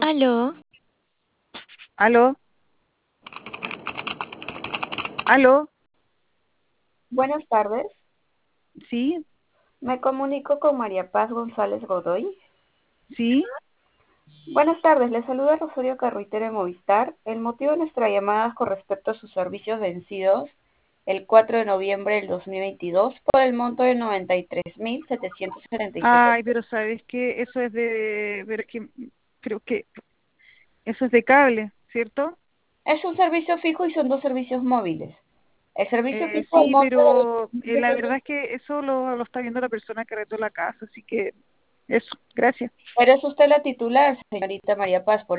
Aló, Aló, aló, Buenas tardes, sí, me comunico con María Paz González Godoy. sí. Buenas tardes, le saluda Rosario Carruitero de Movistar. El motivo de nuestra llamada es con respecto a sus servicios vencidos el 4 de noviembre del 2022 por el monto de 93.777. Ay, pero sabes que eso es pero es que creo que eso es de cable, ¿cierto? Es un servicio fijo y son dos servicios móviles. El servicio fijo, el Sí, monto pero de la verdad es que eso lo está viendo la persona que arrendó la casa, así que eso, gracias. pero es usted la titular, señorita María Paz, por